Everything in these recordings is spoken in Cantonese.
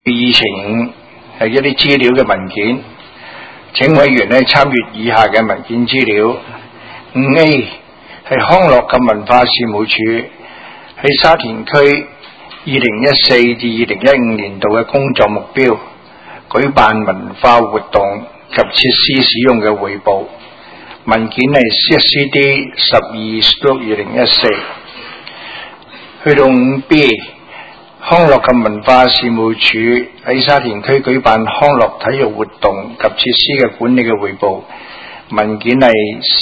議程係一啲資料嘅文件，請委員參閱以下嘅文件資料。5A 係康樂及文化事務署喺沙田區2014至2015年度嘅工作目標，舉辦文化活動及設施使用嘅匯報。文件係 CSCD12/2014。去到 5B。康樂及文化事務署喺沙田區舉辦康樂體育活動及設施嘅管理嘅匯報，文件係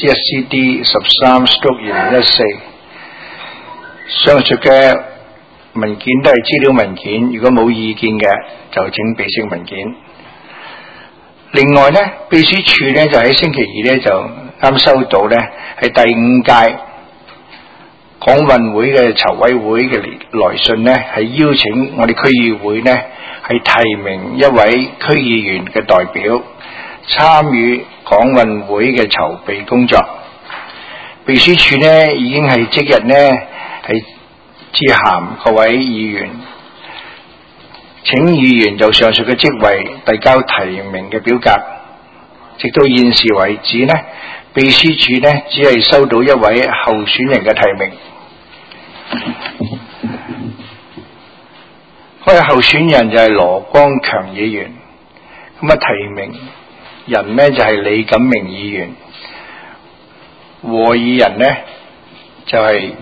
CSCD13/2014。上述嘅文件都係資料文件，如果冇意見嘅就請備悉文件。另外呢，秘書處呢就喺星期二呢就啱收到呢係第5屆港運會嘅籌委會嘅來信呢，係邀請我哋區議會呢係提名一位區議員嘅代表參與港運會嘅籌備工作。秘書處呢已經係即日呢係致函各位議員，請議員就上述嘅職位遞交提名嘅表格。直到現時為止呢，秘書處呢只係收到一位候選人嘅提名。嗰位候選人就係羅光強議員，咁提名人呢就係李錦明議員，和議人呢就係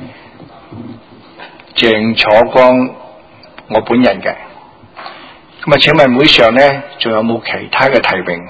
鄭楚光我本人嘅。咁請問會上呢仲有冇其他嘅提名？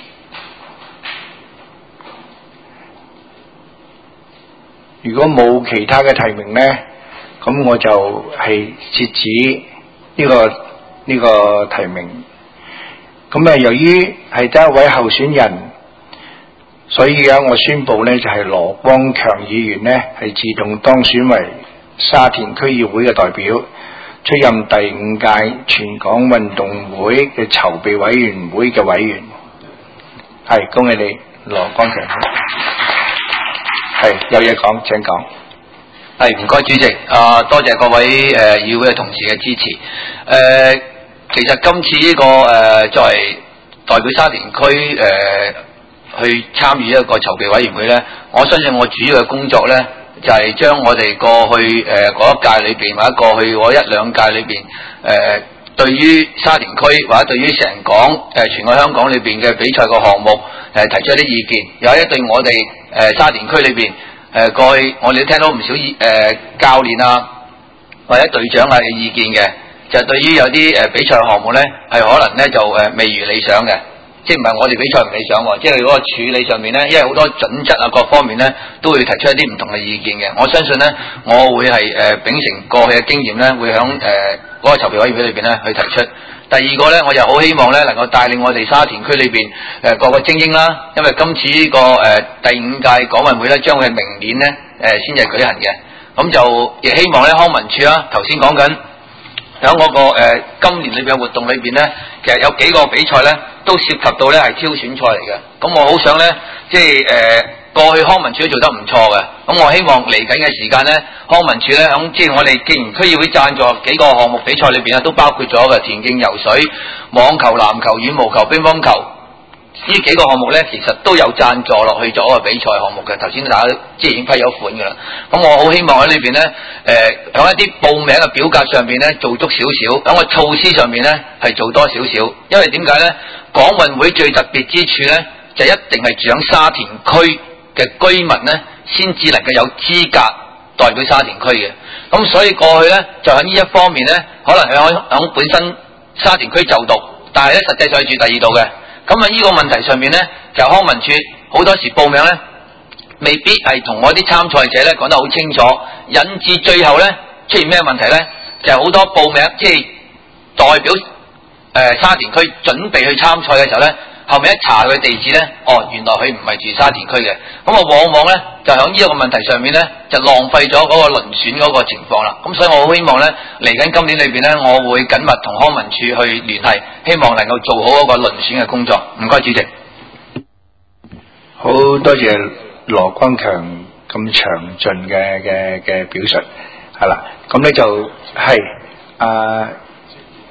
如果冇其他嘅提名呢，咁我就係截止呢個提名。咁由於係得一位候選人，所以我宣布呢就係羅光強議員呢係自動當選為沙田區議會嘅代表，出任第5屆全港運動會嘅籌備委員會嘅委員。係，恭喜你，羅光強。係，有嘢講請講。 係，唔該主席，多謝各位議會嘅同事嘅支持。其實今次呢個作為代表沙田區去參與一個籌備委員會咧，我相信我主要嘅工作咧就係將我哋過去嗰一屆裏邊或者過去嗰1-2屆裏邊對於沙田區或者對於成港全個香港裏邊嘅比賽個項目提出一啲意見，有一對我哋沙田區裏邊過去我哋都聽到唔少教練啊或者隊長啊嘅意見嘅，就對於有啲比賽項目咧係可能咧就未如理想嘅，即係唔係我哋比賽唔理想喎，即係嗰個處理上面咧，因為好多準則啊各方面咧都會提出一啲唔同嘅意見嘅。我相信咧，我會係秉承過去嘅經驗咧，會響嗰個籌備委員會裏邊咧去提出。第二個咧，我就好希望咧能夠帶領我哋沙田區裏邊各個精英啦，因為今次呢個第5屆港運會咧將會係明年咧先至舉行嘅，咁就亦希望咧康文署啦，頭先講緊喺嗰個今年裏邊嘅活動裏邊咧，其實有幾個比賽咧都涉及到咧係挑選賽嚟嘅，咁我好想咧即係過去康文署都做得唔錯嘅，咁我希望嚟緊嘅時間咧，康文署咧響即係我哋既然區議會贊助幾個項目比賽裏邊咧，都包括咗嘅田徑、游水、網球、籃球、羽毛球、乒乓球呢幾個項目咧，其實都有贊助落去做一個比賽項目嘅。頭先大家即係已經批咗款㗎啦，咁我好希望喺裏邊咧響一啲報名嘅表格上邊咧做足少少，響個措施上邊咧係做多少少，因為點解咧？港運會最特別之處咧，就一定係住響沙田區嘅居民咧，先至能夠有資格代表沙田區嘅。咁所以過去咧，就喺呢一方面咧，可能響本身沙田區就讀，但係咧實際上係住第2度嘅。咁呢個問題上面咧，就康文署好多時報名咧，未必係同我啲參賽者咧講得好清楚，引致最後咧出現咩問題咧？就係好多報名即係代表沙田區準備去參賽嘅時候咧。後面一查佢地址咧，原來佢唔係住沙田區嘅，咁往往咧就喺呢一個問題上面咧，就浪費咗嗰個遴選嗰個情況啦。咁所以我好希望咧，嚟緊今年裏邊咧，我會緊密同康文署去聯繫，希望能夠做好嗰個遴選嘅工作。唔該，主席。 好多謝羅光強咁詳盡嘅表述，係啦，咁咧就係謝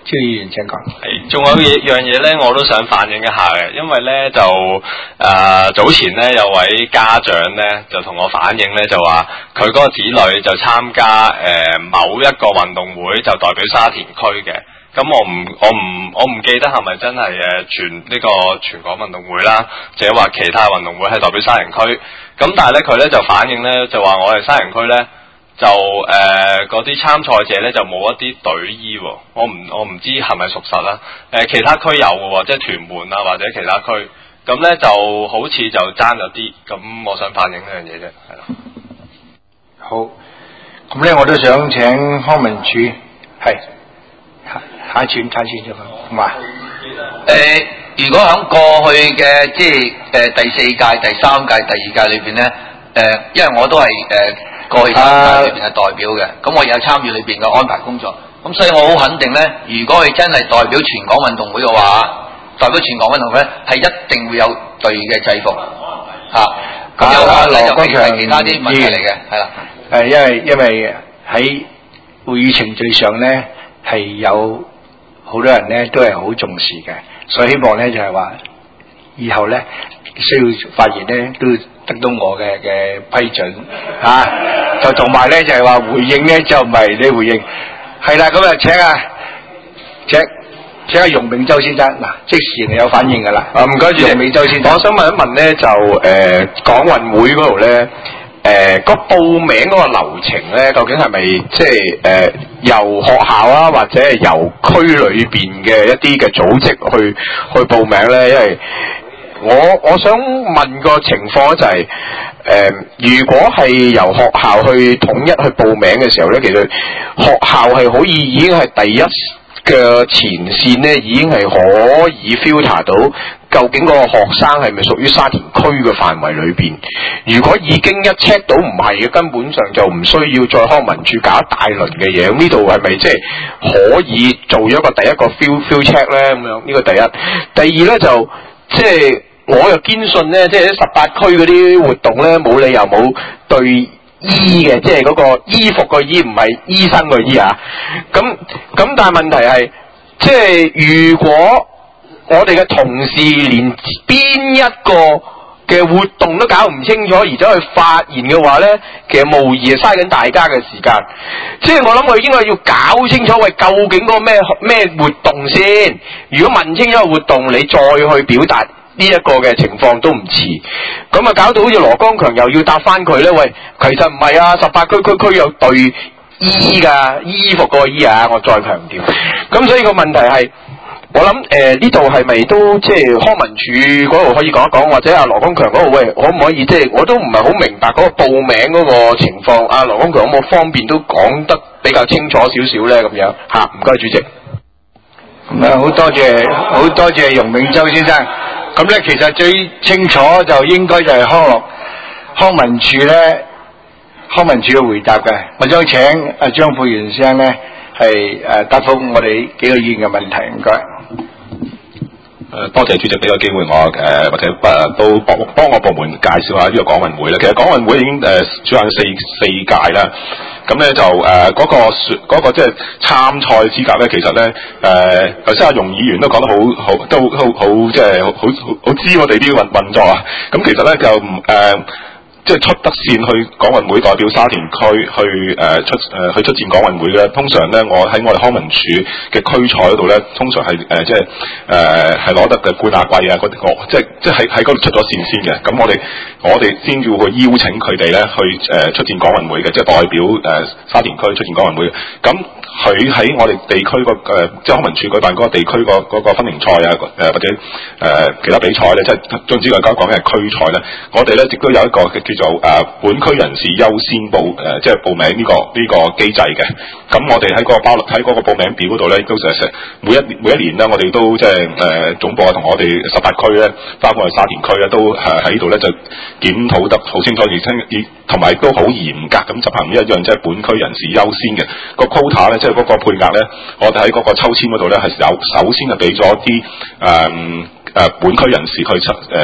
朱議員請講。 係，仲有樣嘢咧，我都想反映一下嘅，因為咧就早前咧有位家長咧就同我反映咧，就話佢嗰個子女就參加某一個運動會，就代表沙田區嘅。咁我唔記得係咪真係全港運動會啦，或者話其他運動會係代表沙田區。咁但係咧佢咧就反映咧就話我哋沙田區咧。就嗰啲參賽者咧就冇一啲隊醫喎，我唔知係咪屬實啦。其他區有嘅喎，即係屯門啊或者其他區，咁咧就好似就爭咗啲，咁我想反映呢樣嘢啫，係啦。 好，咁咧我都想請康文署係下一次啫嘛，好嘛？ 如果喺過去嘅即係第4屆、第3屆、第2屆裏邊咧，因為我都係過去3屆裏邊嘅代表嘅，咁我有參與裏邊嘅安排工作，咁所以我好肯定咧，如果佢真係代表全港運動會嘅話，代表全港運動會係一定會有隊嘅制服嚇。咁有可能就係其他啲問題嚟嘅，係啦。 因為喺會議程序上咧係有好多人咧都係好重視嘅，所以希望咧就係話以後咧需要發言咧都得到我嘅批准就同埋咧就係話回應咧就唔係你回應係啦，咁啊請阿容明洲先生嗱，即時你有反應噶啦。 唔該，容明洲先生，我想問一問咧，就港運會嗰度咧，個報名嗰個流程咧，究竟係咪即係由學校啊，或者係由區裏邊嘅一啲嘅組織去報名咧？因為我想問個情況就係如果係由學校去統一去報名嘅時候咧，其實學校係可以已經係第一嘅前線咧，已經係可以 filter 到究竟個學生係咪屬於沙田區嘅範圍裏邊。如果已經一 check 到唔係嘅，根本上就唔需要再康文署搞一大輪嘅嘢。咁呢度係咪即係可以做咗個第一個 field check 咧？咁樣呢個第一。第二咧就即係我又堅信咧，即係18區嗰啲活動咧，冇理由冇對醫嘅，即係嗰個衣服個醫，唔係醫生個醫啊。咁但係問題係，即係如果我哋嘅同事連邊一個嘅活動都搞唔清楚，而走去發言嘅話咧，其實無疑係嘥緊大家嘅時間。即係我諗我應該要搞清楚，喂，究竟嗰個咩活動先？如果問清楚個活動，你再去表達呢一個嘅情況都唔遲，咁啊搞到好似羅光強又要答翻佢咧。喂，其實唔係啊，18區有隊醫㗎，衣服個醫啊，我再強調。咁所以個問題係，我諗呢度係咪都即係康文署嗰度可以講一講，或者阿羅光強嗰度，喂，可唔可以即係我都唔係好明白嗰個報名嗰個情況，阿羅光強有冇方便都講得比較清楚少少咧？咁樣嚇，唔該主席。 好多謝容明洲先生。咁咧其實最清楚就應該就係康文署咧，康文署嘅回答嘅。我想請阿張富源先生咧係答覆我哋幾個議員嘅問題，唔該。 多謝主席俾個機會我或者都幫我部門介紹下呢個港運會啦。其實港運會已經主辦四屆啦。咁咧就嗰個即係參賽資格咧，其實咧頭先阿容議員都講得都好即係好知我哋啲運作啊。咁其實咧就即係出得線去港運會代表沙田區去出戰港運會咧，通常咧我哋康文署嘅區賽嗰度咧，通常係即係係攞得嘅冠亞季啊嗰啲即係喺嗰度出咗線先嘅。咁我哋先要去邀請佢哋咧去出戰港運會嘅，即係代表沙田區出戰港運會。咁佢喺我哋地區即係康文署舉辦嗰個地區嗰個分齡賽啊，或者其他比賽咧，即係總之我而家講嘅係區賽咧，我哋咧亦都有一個叫做本區人士優先即係報名呢個機制嘅。咁我哋喺嗰個報名表嗰度咧，都成每一年咧，我哋都即係總部啊同我哋18區咧，包括我哋沙田區咧，都喺度咧就檢討得好清楚，而同埋都好嚴格咁執行呢一樣，即係本區人士優先嘅個 quota 咧，即係嗰個配額咧，我哋喺嗰個抽籤嗰度咧係首先係俾咗啲本區人士去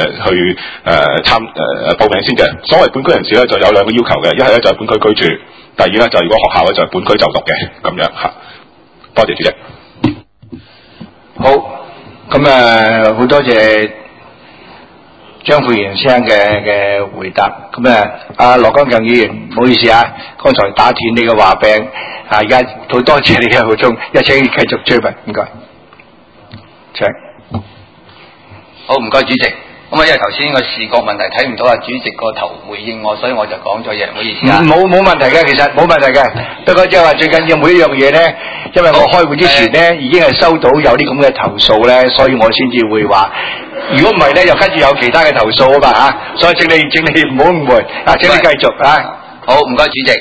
報名先嘅。所謂本區人士咧就有兩個要求嘅，一係咧就係本區居住，第二咧就係如果學校咧就係本區就讀嘅咁樣嚇。多謝主席。 好，咁好多謝張富賢先生嘅回答。咁阿羅光強議員，唔好意思啊，剛才打斷你嘅話柄，而家好多謝你嘅補充，一請繼續追問，唔該。請。 好，唔該主席。咁因為頭先個視覺問題睇唔到主席個頭回應我，所以我就講咗嘢，唔好意思啊。 冇問題嘅，其實冇問題嘅。不過即係話最緊要每一樣嘢咧，因為我開會之前咧已經係收到有啲咁嘅投訴咧，所以我先至會話。如果唔係咧，又跟住有其他嘅投訴啊嘛嚇，所以請你唔好誤會啊，請你繼續啊。 好，唔該主席。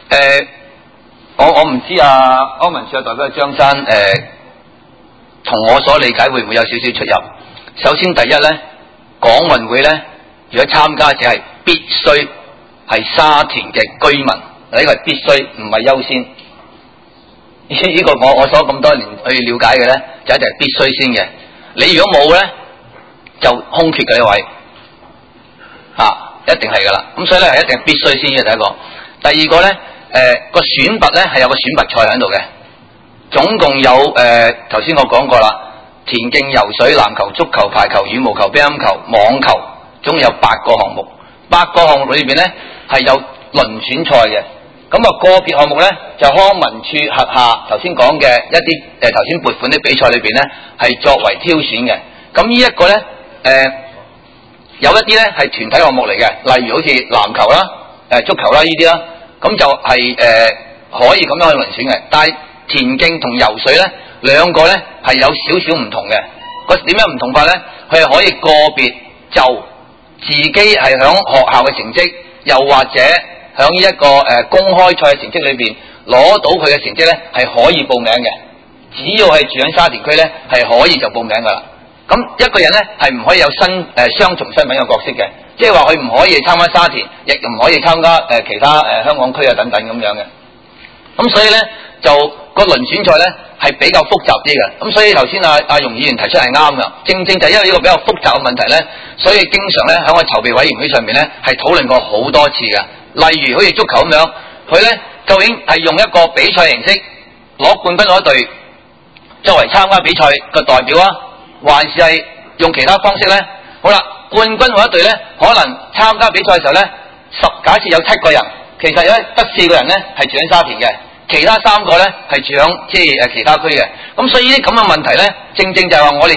我唔知康文署嘅代表張生同我所理解會唔會有少少出入？首先第一咧。港運會咧，如果參加者係必須係沙田嘅居民，呢個係必須，唔係優先。呢個我所咁多年去了解嘅咧，就一定係必須先嘅。你如果冇咧，就空缺嘅呢位，一定係噶啦。咁所以咧係一定係必須先嘅第一個。第二個咧，個選拔咧係有個選拔賽喺度嘅，總共有頭先我講過啦。田徑、游水、籃球、足球、排球、羽毛球、乒乓球、網球，總共有8個項目。8個項目裏邊咧係有輪選賽嘅。咁個別項目咧就康文署轄下頭先講嘅一啲頭先撥款啲比賽裏邊咧係作為挑選嘅。咁呢一個咧有一啲咧係團體項目嚟嘅，例如好似籃球啦、足球啦呢啲啦，咁就係可以咁樣去輪選嘅。但係田徑同游水咧。兩個咧係有少少唔同嘅，點樣唔同法咧？佢係可以個別就自己係響學校嘅成績，又或者響呢一個公開賽嘅成績裏邊攞到佢嘅成績咧，係可以報名嘅。只要係住喺沙田區咧，係可以就報名噶啦。咁一個人咧係唔可以有雙重身份嘅角色嘅，即係話佢唔可以參加沙田，亦唔可以參加其他香港區啊等等咁樣嘅。咁所以咧就個輪選賽咧係比較複雜啲嘅，咁所以頭先阿容議員提出係啱嘅，正就係因為呢個比較複雜嘅問題咧，所以經常咧喺我籌備委員會上面咧係討論過好多次嘅。例如好似足球咁樣，佢咧究竟係用一個比賽形式攞冠軍嗰隊作為參加比賽嘅代表啊，還是係用其他方式咧？好啦，冠軍嗰一隊咧可能參加比賽嘅時候咧，假設有7個人，其實有得4個人咧係住喺沙田嘅。其他3個咧係住響其他區嘅，咁所以呢啲咁嘅問題咧，正就係話我哋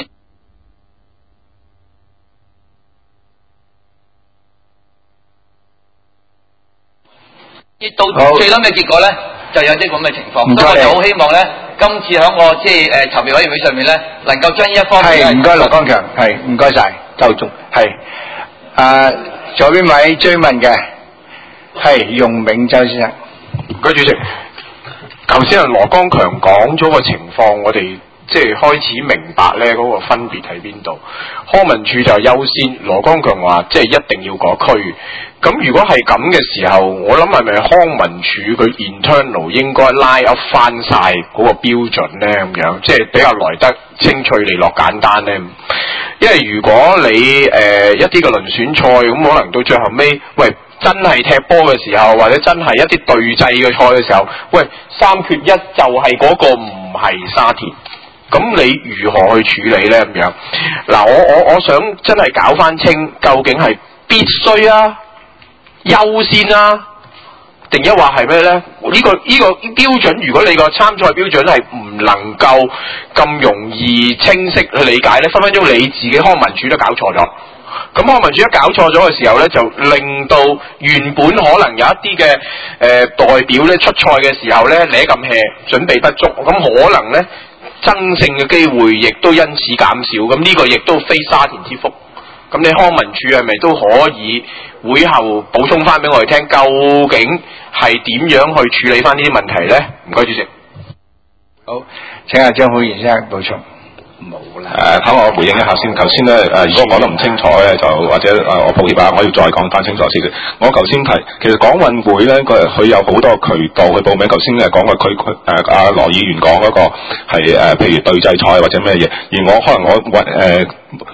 到最冧嘅結果咧，就有啲咁嘅情況。所以我就好希望咧，今次喺我籌備委員會上面咧，能夠將呢一方面係唔該羅光強，係唔該晒周總，係仲有邊位追問嘅？係容銘洲先生， 唔該主席。頭先羅光強講咗個情況，我哋即係開始明白咧嗰個分別喺邊度。康文署就優先，羅光強話即係一定要嗰區。咁如果係咁嘅時候，我諗係咪康文署佢 internal 應該拉up翻晒嗰個標準咧？咁樣即係比較來得清脆利落簡單咧。因為如果你一啲嘅輪選賽咁，可能到最後尾，喂。真係踢波嘅時候，或者真係一啲對制嘅賽嘅時候，喂，3缺1就係嗰個唔係沙田，咁你如何去處理呢？咁樣嗱，我想真係搞翻清，究竟係必須啊、優先啊，定一話係咩呢？呢個標準，如果你個參賽標準係唔能夠咁容易清晰去理解呢，分分鐘你自己康文署都搞錯咗。咁康文署一搞錯咗嘅時候咧，就令到原本可能有一啲嘅代表咧出賽嘅時候咧，攣咁 hea 準備不足，咁可能咧爭勝嘅機會亦都因此減少。咁呢個亦都非沙田之福。咁你康文署係咪都可以會後補充翻俾我哋聽，究竟係點樣去處理翻呢啲問題咧？唔該，主席。 好，請阿張浩然先生補充。冇啦。 等我回應一下先。頭先咧如果講得唔清楚咧，就或者我抱歉啊，我要再講翻清楚少少。我頭先提，其實港運會咧，佢有好多渠道去報名。頭先講過阿羅議員講嗰個係譬如對制賽或者咩嘢，而我可能我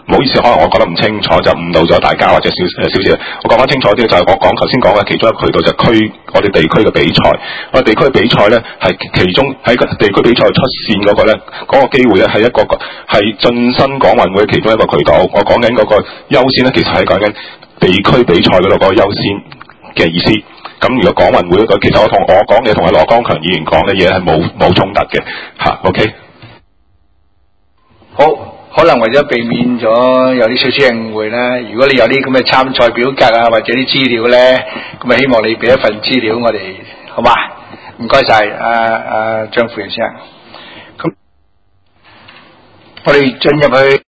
唔好意思，可能我講得唔清楚，就誤導咗大家或者少少。我講翻清楚啲，就係我頭先講嘅其中一個渠道就係我哋地區嘅比賽。我哋地區嘅比賽咧係其中喺個地區比賽出線嗰個咧，嗰個機會咧係一個係晉身港運會其中一個渠道。我講緊嗰個優先咧，其實係講緊地區比賽嗰度嗰個優先嘅意思。咁如果港運會嗰個，其實我講嘅同阿羅光強議員講嘅嘢係冇衝突嘅嚇。OK。 好，可能為咗避免咗有啲少少誤會咧，如果你有啲咁嘅參賽表格啊，或者啲資料咧，咁啊希望你俾一份資料我哋，好嘛？唔該晒，張副員先生。咁我哋進入去。